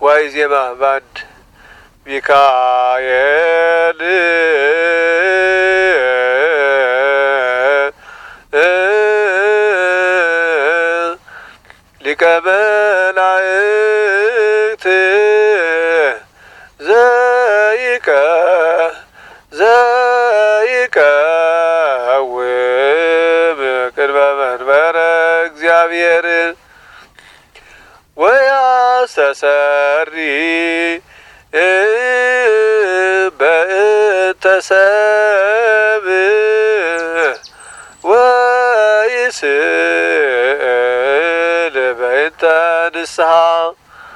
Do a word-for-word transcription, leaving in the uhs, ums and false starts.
ዋይዜማ ባድ ሚካኤል ሊቀ መላእክት ዘይቀ ዘይቀውም ቅድመ መንበረ እግዚአብሔር ወያስተሰሪ በእንተ ሰብእ ወይስእል በእንተ ንስሐ